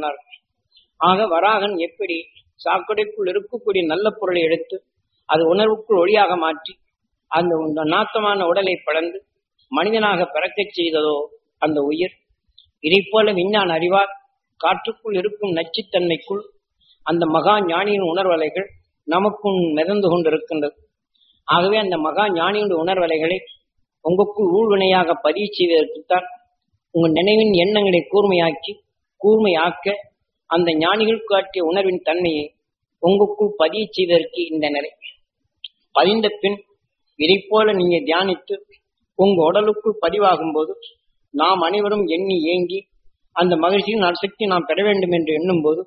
சொன்னார். ஆக வராகன் எப்படி சாக்கடைக்குள் இருக்கக்கூடிய நல்ல பொருளை எடுத்து அது உணர்வுக்குள் ஒளியாக மாற்றி அந்த நாத்தமான உடலை படர்ந்து மனிதனாக பிறக்கச் செய்ததோ அந்த உயிர், இதை போல விஞ்ஞான அறிவார் காற்றுக்குள் இருக்கும் நச்சுத்தன்மைக்குள் அந்த மகா ஞானியின் உணர்வலைகள் நமக்கும் மிதந்து கொண்டிருக்கின்றது. ஆகவே அந்த மகா ஞானியின் உணர்வலைகளை உங்களுக்குள் ஊழ்வினையாக பதிவு செய்வதற்குத்தான் உங்கள் நினைவின் எண்ணங்களை கூர்மையாக்க அந்த ஞானிகள் காட்டிய உணர்வின் தன்மையை உங்களுக்குள் பதிவு செய்வதற்கு இந்த நிலை. பதிந்த பின் இதை போல நீங்க தியானித்து உங்க உடலுக்குள் பதிவாகும் போது நாம் அனைவரும் எண்ணி ஏங்கி அந்த மகிழ்ச்சியின் அசக்தி நாம் பெற வேண்டும் என்று எண்ணும் போது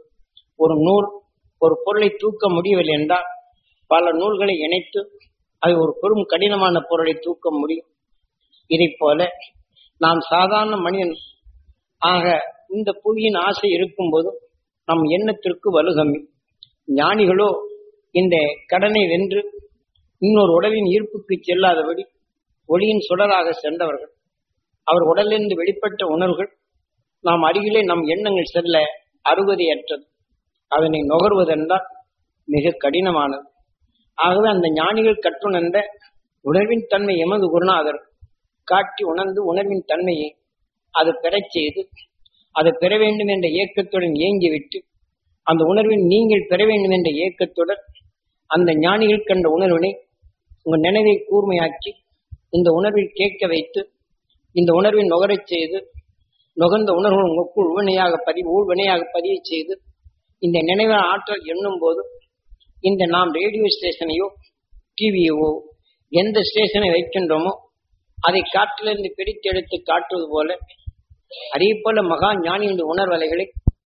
ஒரு பொருளை தூக்க முடியவில்லை என்றால் பல நூல்களை இணைத்து அது ஒரு பெரும் கடினமான பொருளை தூக்க முடியும். இதை போல நாம் சாதாரண மனிதன் ஆக இந்த புவியின் ஆசை இருக்கும்போது நம் எண்ணத்திற்கு வலுகம்மி. ஞானிகளோ இந்த கடனை வென்று இன்னொரு உடலின் ஈர்ப்புக்கு செல்லாதபடி ஒளியின் சுடராக சென்றவர்கள். அவர் உடலிலிருந்து வெளிப்பட்ட உணர்வுகள் நாம் அருகிலே நம் எண்ணங்கள் செல்ல அறுவதையற்றது. அதனை நுகர்வதென்றால் மிக கடினமானது. ஆகவே அந்த ஞானிகள் கற்றுணர்ந்த உணர்வின் தன்மை எமது குருநாதர் காட்டி உணர்ந்து உணர்வின் தன்மையை அது பெறச் செய்து அதை பெற வேண்டும் என்ற இயக்கத்துடன் ஏங்கிவிட்டு அந்த உணர்வின் நீங்கள் பெற வேண்டும் என்ற இயக்கத்துடன் அந்த ஞானிகள் கண்ட உணர்வினை உங்கள் நினைவை கூர்மையாக்கி இந்த உணர்வில் கேட்க வைத்து இந்த உணர்வின் நுகரச் செய்து நுகர்ந்த உணர்வு உங்களுக்குள் ஊழ்வினையாக பதிவு செய்து இந்த நினைவு ஆற்றல் எண்ணும் போது இந்த நாம் ரேடியோ ஸ்டேஷனையோ டிவியோ எந்த ஸ்டேஷனை வைக்கின்றோமோ அதை காற்றிலிருந்து பிரித்தெடுத்து காட்டுவது போல அதே போல மகா ஞானியின் உணர்வலைகளை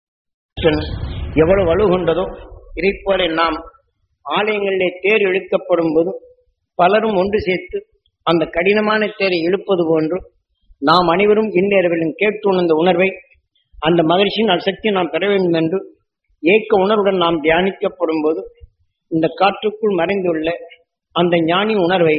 எவ்வளவு வலுகொண்டதோ இதை போல நாம் ஆலயங்களிலே தேர் இழுக்கப்படும் போது பலரும் ஒன்று சேர்த்து அந்த கடினமான தேரை இழுப்பது போன்று நாம் அனைவரும் இந்நேரவிலும் கேட்டு உணர்ந்த உணர்வை அந்த மகிழ்ச்சியின் அசக்தி நாம் பெற வேண்டும் என்று ஏக்க உணர்வுடன் நாம் தியானிக்கப்படும் போது இந்த காற்றுக்குள் மறைந்துள்ள அந்த ஞானி உணர்வை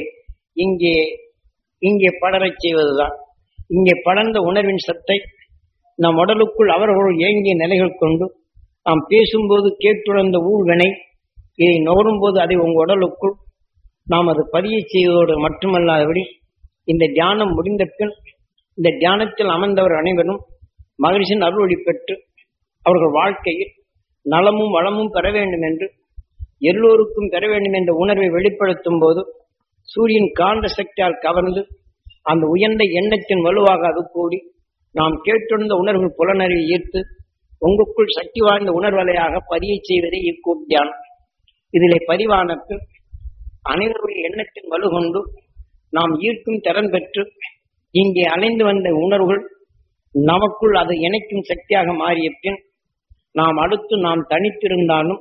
இங்கே படரச் செய்வதுதான். இங்கே படர்ந்த உணர்வின் சத்தை நம் உடலுக்குள் அவர்கள் ஏங்கிய நிலைகள் கொண்டு நாம் பேசும்போது கேட்டுணர்ந்த ஊழ்வினை இதை நுகரும் போது அதை உங்கள் உடலுக்குள் நாம் அது பதிய செய்வதோடு மட்டுமல்லாதபடி இந்த தியானம் முடிந்த பின் இந்த தியானத்தில் அமர்ந்தவர் அனைவரும் மகிழ்ச்சியின் அருள் பெற்று அவர்கள் வாழ்க்கையில் நலமும் வளமும் பெற வேண்டும் என்று எல்லோருக்கும் பெற வேண்டும் என்ற உணர்வை வெளிப்படுத்தும் போது சூரியன் காந்த சக்தியால் கவர்ந்து அந்த உயர்ந்த எண்ணத்தின் வலுவாக அது கூடி நாம் கேட்டிருந்த உணர்வு புலனறிவை ஈர்த்து உங்களுக்குள் சக்தி வாய்ந்த உணர்வலையாக பதிய செய்வதே இக்கூப் தியானம். இதிலே பதிவான பின் அனைவருடைய எண்ணத்தின் வலுகொண்டு நாம் ஈர்க்கும் திறன் பெற்று இங்கே அலைந்து வந்த உணர்வுகள் நமக்குள் அது இணைக்கும் சக்தியாக மாறிய பின் நாம் அடுத்து நாம் தனித்திருந்தாலும்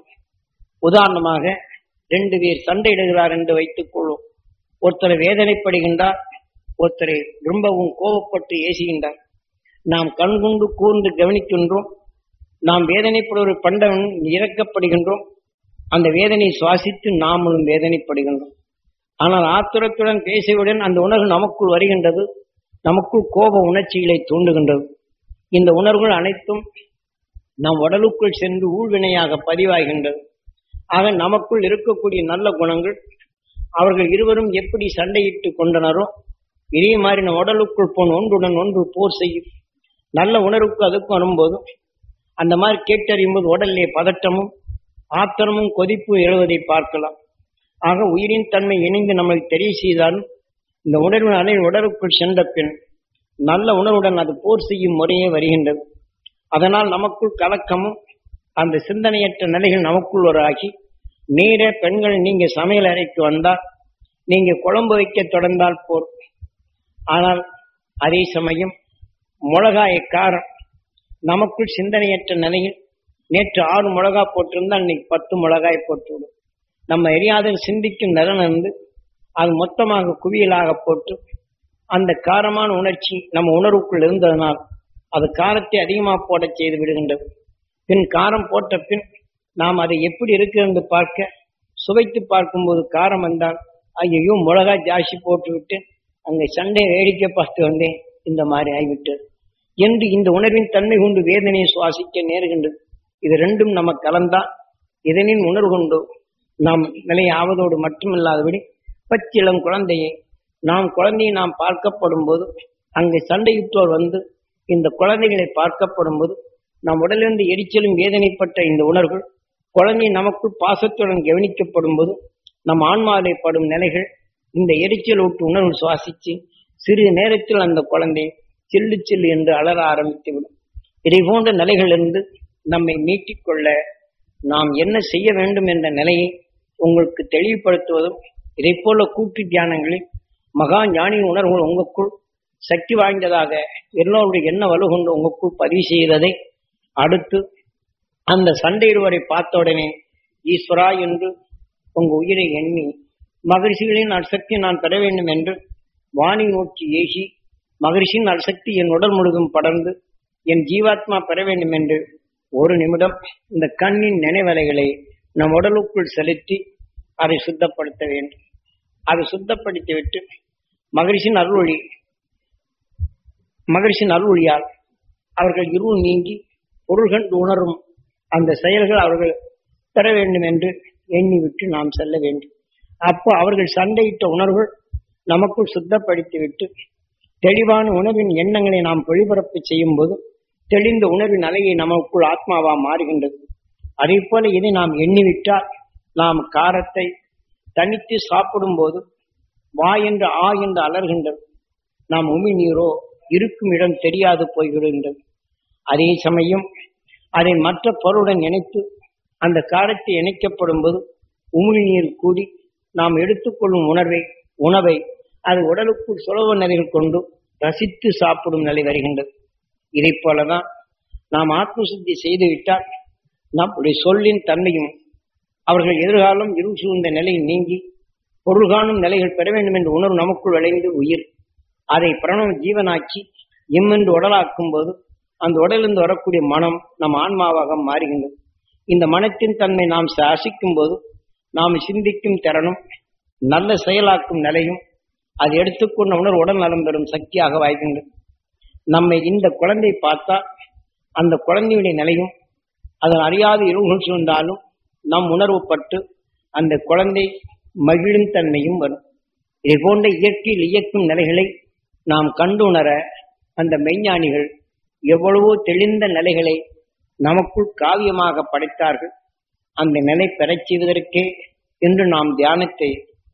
உதாரணமாக 2 பேர் சண்டையிடுகிறார் என்று வைத்துக் கொள்வோம். ஒருத்தரை வேதனைப்படுகின்றார், ஒருத்தரை ரொம்பவும் கோபப்பட்டு ஏசுகின்றார். நாம் கண்கொண்டு கூர்ந்து கவனிக்கின்றோம். நாம் வேதனைப்படுவதை பண்டவன் இறக்கப்படுகின்றோம். அந்த வேதனை சுவாசித்து நாமளும் வேதனைப்படுகின்றோம். ஆனால் ஆத்திரத்துடன் பேசியவுடன் அந்த உணர்வு நமக்குள் வருகின்றது, நமக்குள் கோப உணர்ச்சிகளை தூண்டுகின்றது. இந்த உணர்வுகள் அனைத்தும் நம் உடலுக்குள் சென்று ஊழ்வினையாக பதிவாகின்றது. ஆக நமக்குள் இருக்கக்கூடிய நல்ல குணங்கள் அவர்கள் இருவரும் எப்படி சண்டையிட்டு கொண்டனரோ இதே மாதிரி நம் உடலுக்குள் போன ஒன்றுடன் ஒன்று போர் செய்யும். நல்ல உணர்வுக்கு அதுக்கும் வரும்போது அந்த மாதிரி கேட்டறியும் போது உடலிலே பதட்டமும் ஆத்திரமும் கொதிப்பும் எழுவதை பார்க்கலாம். ஆக உயிரின் தன்மை இணைந்து நம்மளுக்கு தெரிய செய்தாலும் இந்த உணர்வின் அலை உடலுக்குள் சென்ற பின் நல்ல உணர்வுடன் அது போர் செய்யும் முறையே வருகின்றது. அதனால் நமக்குள் கலக்கமும் அந்த சிந்தனையற்ற நிலைகள் நமக்குள் ஒரு ஆகி நேர பெண்கள் நீங்க சமையல் அறைக்கு வந்தால் நீங்க குழம்பு வைக்க தொடர்ந்தால் போர். ஆனால் அதே சமயம் மிளகாய காரம் நமக்குள் சிந்தனையற்ற நிலையில் நேற்று 6 மிளகாய் போட்டிருந்தால் இன்னைக்கு 10 மிளகாய் போட்டுவிடும். நம்ம எரியாத சிந்திக்கும் நிலனிருந்து அது மொத்தமாக குவியலாக போட்டு அந்த காரமான உணர்ச்சி நம்ம உணர்வுக்குள் இருந்ததனால் அது காரத்தை அதிகமாக போட செய்து விடுகின்றது. பின் காரம் போட்ட பின் நாம் அதை எப்படி இருக்கிறது பார்க்க சுவைத்து பார்க்கும்போது காரம் வந்தால் ஐயோ மிளகாய் ஜாஸ்தி போட்டு விட்டு அங்கே சண்டை வேடிக்கை பார்த்து வந்தேன், இந்த மாதிரி ஆகிவிட்டது. என்று இந்த உணர்வின் தன்மை கொண்டு வேதனையை சுவாசிக்க நேருகின்றது. இது ரெண்டும் நமக்கு கலந்தால் இதனின் உணர்வு கொண்டு நாம் நிலை ஆவதோடு மட்டுமில்லாதபடி பச்சிளம் குழந்தையை நாம் பார்க்கப்படும் போது அங்கே சண்டையிட்டோர் வந்து இந்த குழந்தைகளை பார்க்கப்படும் போது நம் உடலிலிருந்து எரிச்சலும் வேதனைப்பட்ட இந்த உணர்வு குழந்தை நமக்குள் பாசத்துடன் கவனிக்கப்படும் போது நம் ஆன்மாவிலே படும் நிலைகள் இந்த எரிச்சல் ஊட்டு உணர்வு சுவாசித்து சிறிது நேரத்தில் அந்த குழந்தை சில்லு சில்லு என்று அலற ஆரம்பித்துவிடும். இதை போன்ற நிலைகளிலிருந்து நம்மை மீட்டிக்கொள்ள நாம் என்ன செய்ய வேண்டும் என்ற நிலையை உங்களுக்கு தெளிவுபடுத்துவதும் இதை போல கூட்டு தியானங்களில் மகா ஞானியின் உணர்வுகள் உங்களுக்குள் சக்தி வாய்ந்ததாக எல்லோருடைய என்ன வலு கொண்டு உங்களுக்குள் பதிவு செய்ததை அடுத்து அந்த சண்டையிடுவரை பார்த்த உடனே ஈஸ்வரா என்று உங்க உயிரை எண்ணி மகரிஷிகளின் அசக்தி நான் பெற வேண்டும் என்று வாணி நோக்கி ஏசி மகரிஷியின் அசக்தி என் உடல் முழுதும் படர்ந்து என் ஜீவாத்மா பெற வேண்டும் என்று ஒரு நிமிடம் இந்த கண்ணின் நினைவலைகளை நம் உடலுக்குள் செலுத்தி அதை சுத்தப்படுத்த வேண்டும். அதை சுத்தப்படுத்திவிட்டு மகரிஷின் அருள்வழியால் அவர்கள் இருள் நீங்கி பொருள் கண்டு உணரும் அந்த செயல்கள் அவர்கள் பெற வேண்டும் என்று எண்ணிவிட்டு நாம் செல்ல வேண்டும். அப்போ அவர்கள் சண்டையிட்ட உணர்வுகள் நமக்குள் சுத்தப்படுத்திவிட்டு தெளிவான உணர்வின் எண்ணங்களை நாம் வெளிபரப்பு செய்யும் போது தெளிந்த உணர்வின் அலையை நமக்குள் ஆத்மாவா மாறுகின்றது. அதே போல இதை நாம் எண்ணிவிட்டால் நாம் காரத்தை தனித்து சாப்பிடும் போது வா என்று ஆ என்று அலர்கின்றது. நாம் உமிழ்நீரோ இருக்கும் இடம் தெரியாது போய்விடுகின்றது. அதே சமயம் அதை மற்ற பொருளுடன் இணைத்து அந்த காரத்தை இணைக்கப்படும் போது உமிழ்நீர் கூடி நாம் எடுத்துக்கொள்ளும் உணவை அது உடலுக்குள் சுலப நிலைகள் கொண்டு ரசித்து சாப்பிடும் நிலை வருகின்றது. இதை போலதான் நாம் ஆத்ம சுத்தி செய்துவிட்டால் நம்முடைய சொல்லின் தன்மையும் அவர்கள் எதிர்காலம் இருள் சூழ்ந்த நிலை நீங்கி பொருள் காணும் நிலைகள் பெற வேண்டும் என்ற உணர்வு நமக்குள் விளைந்து உயிர் அதை பிரணவ ஜீவனாக்கி எம்மென்று உடலாக்கும் போது அந்த உடலிருந்து வரக்கூடிய மனம் நம் ஆன்மாவாக மாறுகின்றது. இந்த மனத்தின் தன்மை நாம் சாசிக்கும் போது நாம் சிந்திக்கும் திறனும் நல்ல செயலாக்கும் நிலையும் அது எடுத்துக்கொண்ட உணர்வு உடல் நலம் பெறும் சக்தியாக வாய்க்கின்றது. நம்மை இந்த குழந்தை பார்த்தால் அந்த குழந்தையுடைய நிலையும் அதன் அறியாத இருள்கள் சூழ்ந்தாலும் நம் உணர்வுப்பட்டு அந்த குழந்தை மகிழும் தன்மையும் வரும். இதை போன்ற இயற்கையில் இயக்கும் நிலைகளை நாம் கண்டுணர அந்த மெய்ஞானிகள் எவ்வளவோ தெளிந்த நிலைகளை நமக்குள் காவியமாக படைத்தார்கள். அந்த நிலை பெறச் செய்வதற்கே என்று நாம் தியானத்தை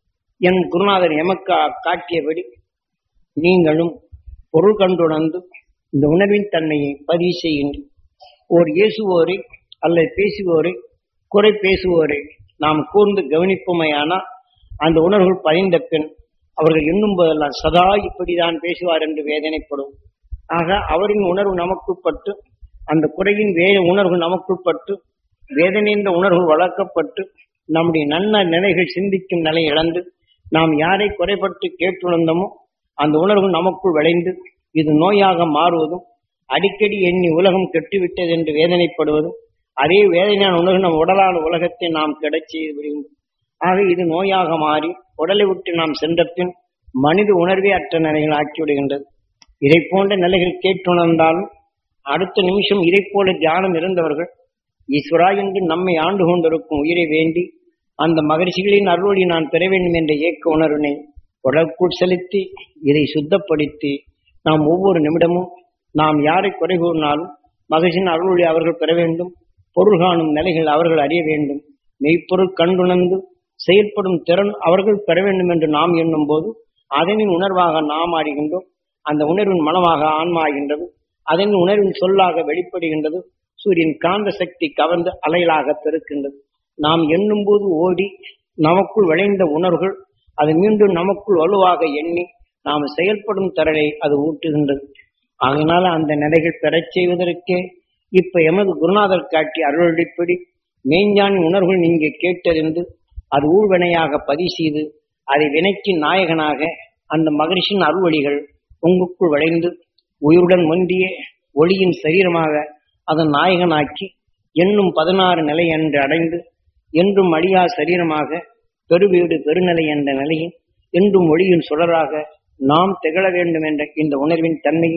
என் குருநாதர் எமக்கு காட்டியபடி நீங்களும் பொருள் கண்டுணர்ந்து இந்த உணர்வின் தன்மையை பதிவு செய்கின்ற ஓர் ஏசுவோரை அல்லது பேசுவோரை குறை பேசுவோரை நாம் கூர்ந்து கவனிப்போமையானால் அந்த உணர்வுகள் பதிந்த பின் அவர்கள் எண்ணும் போதெல்லாம் சதா இப்படிதான் பேசுவார் என்று வேதனைப்படும். ஆக அவரின் உணர்வு நமக்குட்பட்டு அந்த குறையின் உணர்வு நமக்குட்பட்டு வேதனைந்த உணர்வு வளர்க்கப்பட்டு நம்முடைய நல்ல நிலைகள் சிந்திக்கும் நிலை இழந்து நாம் யாரை குறைபட்டு கேட்டுணர்ந்தோமோ அந்த உணர்வு நமக்குள் விளைந்து இது நோயாக மாறுவதும் அடிக்கடி எண்ணி உலகம் கெட்டுவிட்டது என்று வேதனைப்படுவதும் அதே வேதனையான உணர்வு நம் உடலான உலகத்தை நாம் கிடைச்சி விடுகின்றோம். ஆக இது நோயாக மாறி உடலை விட்டு நாம் சென்ற பின் மனித உணர்வே அற்ற நிலைகள் ஆக்கிவிடுகின்றது. இதை போன்ற நிலைகள் கேட்டுணர்ந்தாலும் அடுத்த நிமிஷம் இதை போல தியானம் இருந்தவர்கள் ஈஸ்வரா என்று நம்மை ஆண்டு கொண்டிருக்கும் உயிரை வேண்டி அந்த மகரிஷிகளின் அருளொளி நான் பெற வேண்டும் என்ற ஏக்க உணர்வினை உடலுக்குள் செலுத்தி இதை சுத்தப்படுத்தி நாம் ஒவ்வொரு நிமிடமும் நாம் யாரை குறை கூறினாலும் மகரிஷின் அருளொளி அவர்கள் பெற வேண்டும், பொருள் காணும் நிலைகள் அவர்கள் அறிய வேண்டும், மெய்ப்பொருள் கண்டுணர்ந்து செயல்படும் திறன் அவர்கள் பெற வேண்டும் என்று நாம் எண்ணும் போது அதனின் உணர்வாக நாம் ஆடுகின்றோம். அந்த உணர்வின் மனமாக ஆன்மா ஆகின்றது. அதன் உணர்வின் சொல்லாக வெளிப்படுகின்றது. சூரியன் காந்த சக்தி கவர்ந்து அலைகளாக பெருக்கின்றது. நாம் எண்ணும் போது ஓடி நமக்குள் விளைந்த உணர்வுகள் அது மீண்டும் நமக்குள் வலுவாக எண்ணி நாம் செயல்படும் திறனை அது ஊட்டுகின்றது. அதனால அந்த நிலைகள் பெறச் செய்வதற்கே இப்ப எமது குருநாதர் காட்டி அருளடிப்படி மெய்ஞானி உணர்வுகள் நீங்க கேட்டறிந்து அது ஊழ்வினையாக பதிவு செய்து அதை வினைக்கு நாயகனாக அந்த மகரிஷின் அருள்வழிகள் உங்களுக்குள் விளைந்து உயிருடன் முந்திய ஒளியின் சரீரமாக அதன் நாயகனாக்கி என்னும் 16 நிலை என்று அடைந்து என்றும் அழியா சரீரமாக பெருவீடு பெருநிலை என்ற நிலையில் என்றும் ஒளியின் சுடராக நாம் திகழ வேண்டும் என்ற இந்த உணர்வின் தன்மையும்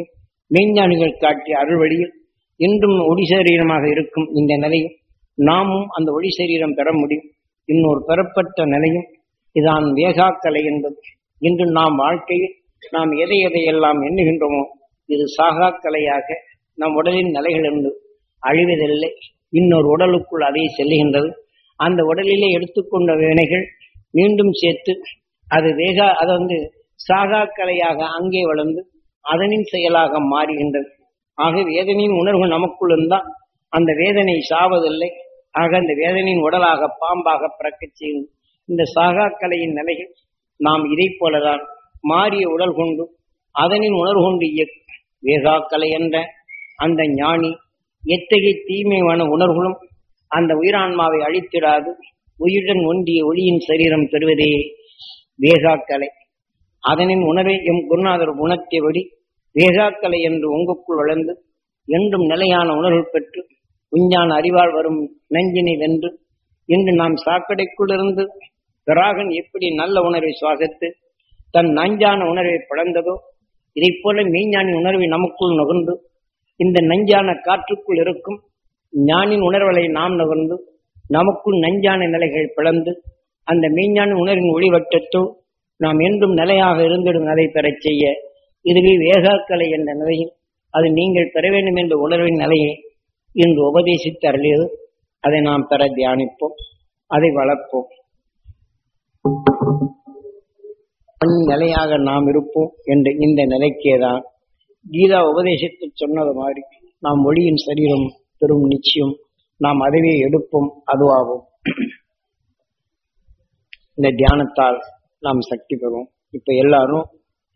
மெய்ஞானிகள் காட்டிய அருள்வழியில் இன்றும் ஒளி சரீரமாக இருக்கும் இந்த நிலையில் நாமும் அந்த ஒளி சரீரம் பெற முடியும். இன்னொரு பெறப்பட்ட நிலையும் இதான் வேகாக்கலை என்பது. இன்று நாம் வாழ்க்கையில் நாம் எதை எதையெல்லாம் எண்ணுகின்றோமோ இது சாகாக்கலையாக நம் உடலின் நிலைகள் என்று அழிவதில்லை. இன்னொரு உடலுக்குள் அதை செல்லுகின்றது. அந்த உடலிலே எடுத்துக்கொண்ட வினைகள் மீண்டும் சேர்த்து அது அது சாகாக்கலையாக அங்கே வளர்ந்து அதனின் செயலாக மாறுகின்றது. ஆக வேதனையின் உணர்வு நமக்குள் இருந்தால் அந்த வேதனை சாவதில்லை. ஆக அந்த வேதனையின் உடலாக பாம்பாக பிறக்கச் செய்யும். இந்த சாகாக்கலையின் நிலையில் நாம் இதை போலதான் மாறிய உடல் கொண்டு அதனின் உணர்வு கொண்டு வேகாக்கலை என்ற அந்த ஞானி எத்தகைய தீமையான உணர்வுகளும் அந்த உயிரான்மாவை அழித்திடாது உயிருடன் ஒன்றிய ஒளியின் சரீரம் பெறுவதே வேகாக்கலை. அதனின் உணர்வை எம் குருநாதர் உணர்த்தியபடி வேகாக்கலை என்று உங்களுக்குள் வளர்ந்து என்றும் நிலையான உணர்வு பெற்று விஞ்ஞான அறிவால் வரும் நஞ்சினை வென்று இன்று நாம் சாக்கடைக்குள்ளிருந்து பிராகன் எப்படி நல்ல உணர்வை சுவாசித்து தன் நஞ்சான உணர்வை பிளந்ததோ இதை போல மெய்ஞானி உணர்வை நமக்குள் நுகர்ந்து இந்த நஞ்சான காற்றுக்குள் இருக்கும் ஞானின் உணர்வுகளை நாம் நுகர்ந்து நமக்குள் நஞ்சான நிலைகள் பிளந்து அந்த மெய்ஞான உணர்வின் ஒளிவட்டத்தோ நாம் என்றும் நிலையாக இருந்திடும் நிலை பெறச் செய்ய இதுவே வேகாக்கலை என்ற நிலையில் அது நீங்கள் பெற வேண்டும் என்ற உணர்வின் நிலையை இன்று உபதேசித்து அருளியது. அதை நாம் பெற தியானிப்போம், அதை வளர்ப்போம். நிலையாக நாம் இருப்போம் என்ற இந்த நிலைக்கேதான் கீதா உபதேசித்து சொன்னது மாதிரி நாம் ஒளியின் சரீரம் பெரும் நிச்சயம் நாம் அதுவே எடுப்போம், அதுவாகும். இந்த தியானத்தால் நாம் சக்தி பெறுவோம். இப்ப எல்லாரும்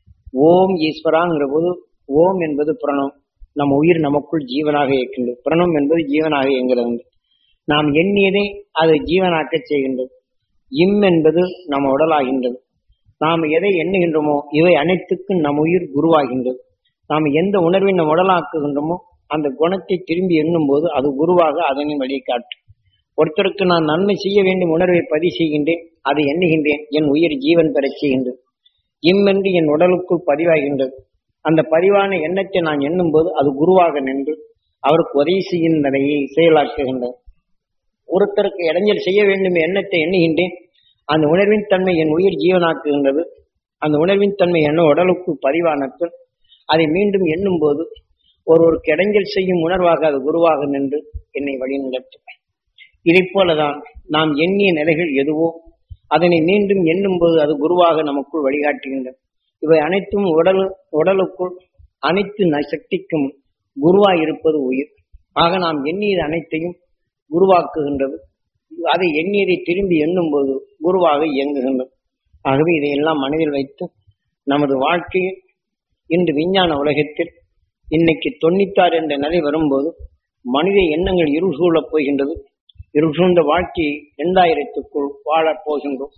ஓம் ஈஸ்வராங்கிற போது ஓம் என்பது பிரணம். நம் உயிர் நமக்குள் ஜீவனாக இருக்கின்றது. பிரணம் என்பது ஜீவனாக இயங்குகிறது. நாம் எண்ணியதை அது ஜீவனாக்க செய்கின்றது. இம் என்பது நம்ம உடலாகின்றது. நாம் எதை எண்ணுகின்றோமோ இவை அனைத்துக்கும் நம் உயிர் குருவாகின்றது. நாம் எந்த உணர்வை நம் உடலாக்குகின்றோமோ அந்த குணத்தை திரும்பி எண்ணும் போது அது குருவாக அதனை வழிகாட்டும். ஒருத்தருக்கு நான் நன்மை செய்ய வேண்டும் உணர்வை பதிவு செய்கின்றேன், அதை எண்ணுகின்றேன், என் உயிர் ஜீவன் பெறச் செய்கின்றது. இம்மென்று என் உடலுக்குள் பதிவாகின்றது. அந்த பதிவான எண்ணத்தை நான் எண்ணும் போது அது குருவாக நின்று அவருக்கு உதவி செய்யும் நிலையை செயலாக்குகின்றது. ஒருத்தருக்கு இடைஞ்சல் செய்ய வேண்டும் எண்ணத்தை எண்ணுகின்றேன், அந்த உணர்வின் தன்மை என் உயிர் ஜீவனாக்குகின்றது. அந்த உணர்வின் தன்மை என்ன உடலுக்குள் பதிவானத்தில் அதை மீண்டும் எண்ணும் போது ஒருவருக்கு இடைஞ்சல் செய்யும் உணர்வாக அது குருவாக நின்று என்னை வழிநடத்தும். இதை போலதான் நாம் எண்ணிய நிலைகள் எதுவோ அதனை மீண்டும் எண்ணும் போது அது குருவாக நமக்குள் வழிகாட்டுகின்றது. இவை அனைத்தும் உடலுக்குள் அனைத்து சக்திக்கும் குருவாய் இருப்பது உயிர். ஆக நாம் எண்ணியது அனைத்தையும் குருவாக்குகின்றது. அதை எண்ணியதை திரும்பி எண்ணும் போது குருவாக இயங்குகின்றது. ஆகவே இதையெல்லாம் மனதில் வைத்து நமது வாழ்க்கையில் இன்று விஞ்ஞான உலகத்தில் இன்னைக்கு 96 என்ற நிலை வரும்போது மனித எண்ணங்கள் இருள் சூழப் போகின்றது. இருள் சூழ்ந்த வாழ்க்கையை 2000க்குள் வாழப் போகின்றோம்.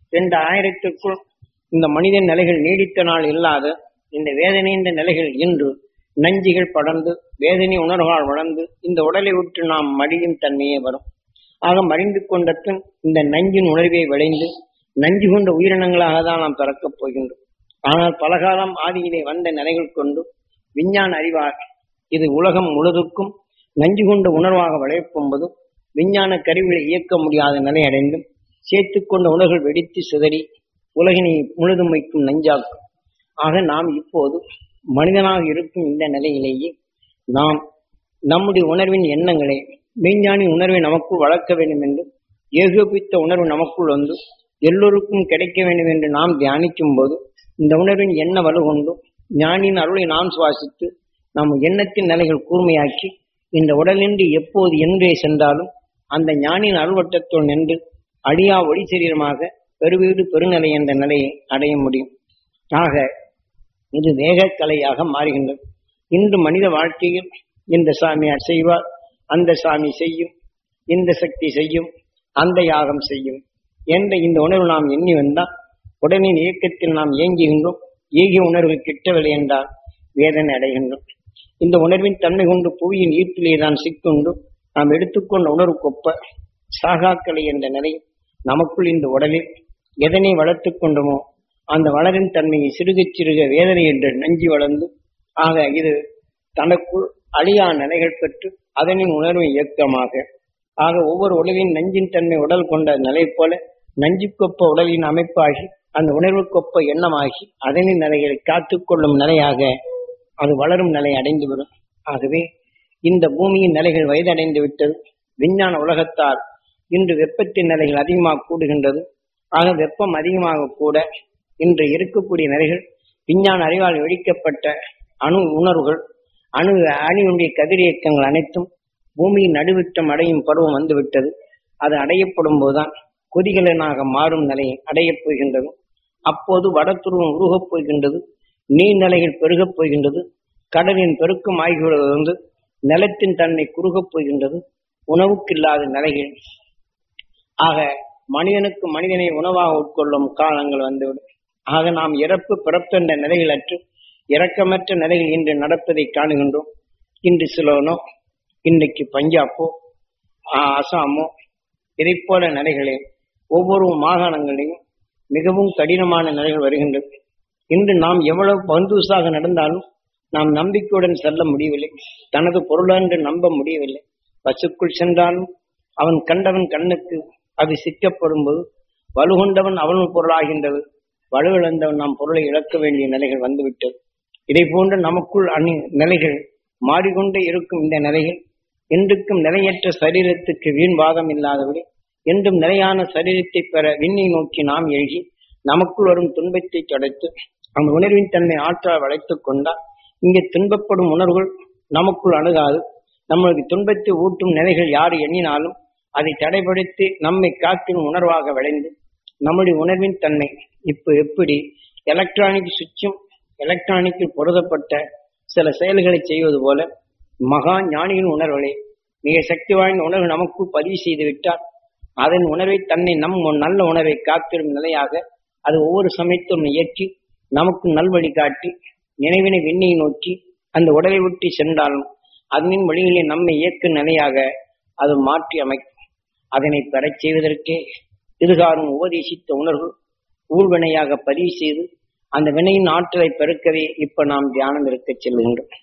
2000க்குள் இந்த மனித நிலைகள் நீடித்த நாள் இல்லாத இந்த வேதனைந்த நிலைகள் இன்று நஞ்சிகள் படர்ந்து வேதனை உணர்வால் வளர்ந்து இந்த உடலை விட்டு நாம் மடியும் தன்மையே வரும். ஆக மடிந்து கொண்ட பின் இந்த நஞ்சின் உணர்வை விளைந்து நஞ்சு கொண்ட உயிரினங்களாக தான் நாம் பிறக்கப் போகின்றோம். ஆனால் பலகாலம் ஆதியிலே வந்த நிலைகள் கொண்டு விஞ்ஞான அறிவார் இது உலகம் முழுதுக்கும் நஞ்சு கொண்ட உணர்வாக வளைப்போம்போது விஞ்ஞான கருவிகளை இயக்க முடியாத நிலை அடைந்து சேர்த்து கொண்ட உணர்வுகள் வெடித்து சிதறி உலகினை முழுதும் வைக்கும் நஞ்சாக்கும். ஆக நாம் இப்போது மனிதனாக இருக்கும் இந்த நிலையிலேயே நாம் நம்முடைய உணர்வின் எண்ணங்களை மெய்ஞானி உணர்வை நமக்குள் வளர்க்க வேண்டும் என்று ஏகோபித்த உணர்வு நமக்குள் வந்து எல்லோருக்கும் கிடைக்க வேண்டும் என்று நாம் தியானிக்கும் போது இந்த உணர்வின் எண்ண வலு கொண்டு ஞானியின் அருளை நாம் சுவாசித்து நம் எண்ணத்தின் நிலைகள் கூர்மையாக்கி இந்த உடலின்றி எப்போது என்றே சென்றாலும் அந்த ஞானியின் அருள்வட்டத்தோடு நின்று அடியா ஒளி சரீரமாக பெருவீடு பெருநிலை என்ற நிலையை அடைய முடியும். ஆக இது வேகக்கலையாக மாறுகின்றது. இன்று மனித வாழ்க்கையில் இந்த சாமியார் செய்வார், அந்த சாமி செய்யும், இந்த சக்தி செய்யும், அந்த யாகம் செய்யும் என்ற இந்த உணர்வு நாம் எண்ணி வந்தால் உடனின் இயக்கத்தில் நாம் இயங்குகின்றோம். ஏகிய உணர்வு கிட்டவில்லை என்றால் வேதனை அடைகின்றோம். இந்த உணர்வின் தன்மை கொண்டு புவியின் ஈர்ப்பிலே தான் சிக்கொண்டு நாம் எடுத்துக்கொண்ட உணர்வுக்கொப்ப சாகாக்கலை என்ற நிலை நமக்குள் இந்த உடலில் எதனை வளர்த்து கொண்டோமோ அந்த வளரின் தன்மையை சிறுக சிறுக வேதனை என்ற நஞ்சி வளர்ந்து ஆக இது தனக்குள் அழியா நிலைகள் பெற்று அதனின் உணர்வு இயக்கமாக ஆக ஒவ்வொரு உடலின் நஞ்சின் தன்மை உடல் கொண்ட நிலை போல நஞ்சுக்கொப்ப உடலின் அமைப்பாகி அந்த உணர்வுக்கொப்ப எண்ணமாகி அதனின் நிலைகளை காத்துக்கொள்ளும் நிலையாக அது வளரும் நிலை அடைந்து விடும். ஆகவே இந்த பூமியின் நிலைகள் வயதடைந்து விட்டது. விஞ்ஞான உலகத்தால் இன்று வெப்பத்தின் நிலைகள் அதிகமாக கூடுகின்றது. ஆக வெப்பம் அதிகமாக கூட இன்று இருக்கக்கூடிய நிலைகள் விஞ்ஞான அறிவால் வெடிக்கப்பட்ட அணு உணர்வுகள் அணுடைய கதிரியக்கங்கள் அனைத்தும் பூமியின் நடுவிட்டம் அடையும் பருவம் வந்துவிட்டது. அது அடையப்படும் போதுதான் கொதிகலனாக மாறும் நிலையை அடையப் போகின்றது. அப்போது வடதுருவம் உருகப் போகின்றது. நீர்நிலைகள் பெருகப் போகின்றது. கடலின் பெருக்கம் ஆகியோடு நிலத்தின் தன்மை குறுகப் போகின்றது. உணவுக்கில்லாத நிலைகள் ஆக மனிதனுக்கு மனிதனை உணவாக உட்கொள்ளும் காலங்கள் வந்துவிடும். ஆக நாம் இறப்பு பிறப்பு என்ற நிலைகளற்று இரக்கமற்ற நிலைகள் இன்று நடப்பதை காணுகின்றோம். இன்று சிலோனோ இன்றைக்கு பஞ்சாபோ அசாமோ இதை போல நிலைகளில் ஒவ்வொரு மாகாணங்களிலும் மிகவும் கடினமான நிலைகள் வருகின்றது. இன்று நாம் எவ்வளவு பந்துசாக நடந்தாலும் நாம் நம்பிக்கையுடன் செல்ல முடியவில்லை. தனது பொருளென்று நம்ப முடியவில்லை. பசுக்குள் சென்றாலும் அவன் கண்டவன் கண்ணுக்கு அது சிக்கப்படும் போது வலுகொண்டவன் அவன் பொருளாகின்றது. வலுவிழந்தவன் நாம் பொருளை இழக்க வேண்டிய நிலைகள் வந்துவிட்டது. இதை போன்ற நமக்குள் நிலைகள் மாறிக்கொண்டே இருக்கும். இந்த நிலைகள் என்றுக்கும் நிலையற்ற சரீரத்துக்கு வீண்வாதம் இல்லாதபடி என்றும் நிலையான சரீரத்தை பெற விண்ணை நோக்கி நாம் எழுகி நமக்குள் வரும் துன்பத்தை தொடைத்து அந்த உணர்வின் தன்மை ஆற்றால் வளைத்துக் கொண்டால் இங்கே துன்பப்படும் உணர்வுகள் நமக்குள் அணுகாது. நம்மளுக்கு துன்பத்தை ஊட்டும் நிலைகள் யார் எண்ணினாலும் அதை தடைப்படுத்தி நம்மை காக்கும் உணர்வாக விளைந்து நம்முடைய உணர்வின் தன்மை இப்போ எப்படி எலக்ட்ரானிக் சுவிட்சும் எலக்ட்ரானிக்கில் பொருத்தப்பட்ட சில செயல்களை செய்வது போல மகா ஞானியின் உணர்வுகளை மிக சக்தி வாய்ந்த உணர்வு நமக்கு பதிவு செய்து விட்டால் அதன் உணர்வை தன்னை நம் நல்ல உணர்வை காத்திடும் நிலையாக அது ஒவ்வொரு சமயத்தும் இயற்றி நமக்கு நல்வழி காட்டி நினைவினை விண்ணை நோக்கி அந்த உடலை விட்டு சென்றாலும் அதனின் வழியிலே நம்மை இயக்கும் நிலையாக அது மாற்றி அமைக்கும். அதனை பெறச் செய்வதற்கே இதுகாரும் உபதேசித்த உணர்வு ஊழ்வினையாக பதிவு செய்து அந்த வினையின் ஆற்றலை பெருக்கவே இப்ப நாம் தியானம் இருக்க செல்கின்றோம்.